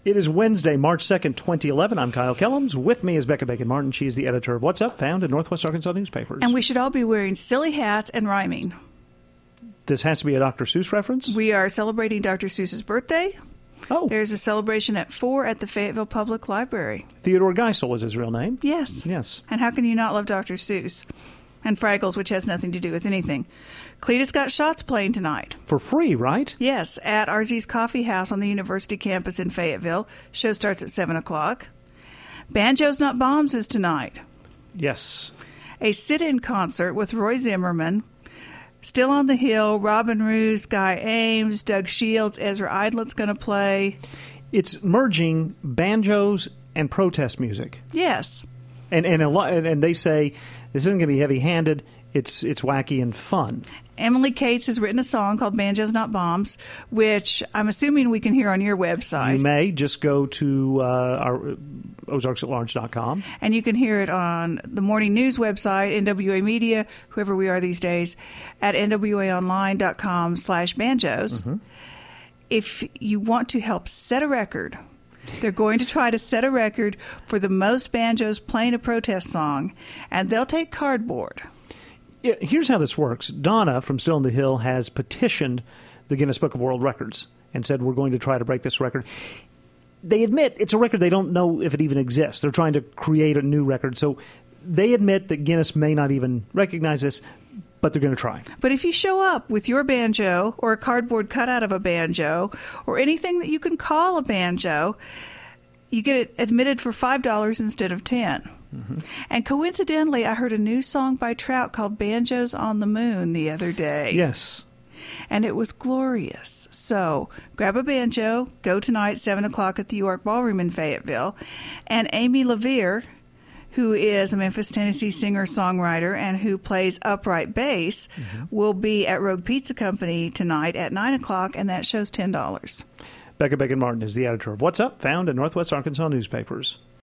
It is Wednesday, March 2nd, 2011. I'm Kyle Kellums. With me is Becca Bacon-Martin. She is the editor of What's Up, found in Northwest Arkansas newspapers. And we should all be wearing silly hats and rhyming. This has to be a Dr. Seuss reference? We are celebrating Dr. Seuss's birthday. Oh. There's a celebration at 4 at the Fayetteville Public Library. Theodore Geisel is his real name. Yes. Yes. And how can you not love Dr. Seuss? And Fraggles, which has nothing to do with anything. Cletus Got Shot's playing tonight. For free, right? Yes, at RZ's Coffee House on the University campus in Fayetteville. Show starts at 7 o'clock. Banjos Not Bombs is tonight. Yes. A sit-in concert with Roy Zimmerman, Still on the Hill, Robin Roos, Guy Ames, Doug Shields, Ezra Idlet's going to play. It's merging banjos and protest music. Yes. And they say this isn't going to be heavy-handed. It's wacky and fun. Emily Cates has written a song called Banjos Not Bombs, which I'm assuming we can hear on your website. You may. Just go to our ozarksatlarge.com. And you can hear it on the morning news website, NWA Media, whoever we are these days, at nwaonline.com/banjos. Mm-hmm. If you want to help set a record, they're going to try to set a record for the most banjos playing a protest song, and they'll take cardboard. Here's how this works. Donna from Still on the Hill has petitioned the Guinness Book of World Records and said, we're going to try to break this record. They admit it's a record they don't know if it even exists. They're trying to create a new record. So they admit that Guinness may not even recognize this, but they're going to try. But if you show up with your banjo or a cardboard cutout of a banjo or anything that you can call a banjo, you get it admitted for $5 instead of $10. Mm-hmm. And coincidentally, I heard a new song by Trout called Banjos on the Moon the other day. Yes. And it was glorious. So grab a banjo, go tonight, 7 o'clock at the York Ballroom in Fayetteville. And Amy LaVere, who is a Memphis, Tennessee singer-songwriter and who plays upright bass, will be at Rogue Pizza Company tonight at 9 o'clock, and that show's $10. Becca Bacon-Martin is the editor of What's Up, found in Northwest Arkansas newspapers.